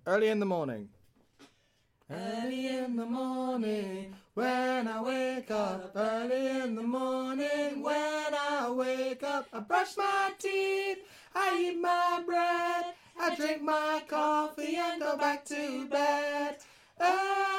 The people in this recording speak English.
Early in the morning. Early in the morning, when I wake up. Early in the morning, when I wake up. I brush my teeth, I eat my bread, I drink my coffee and go back to bed.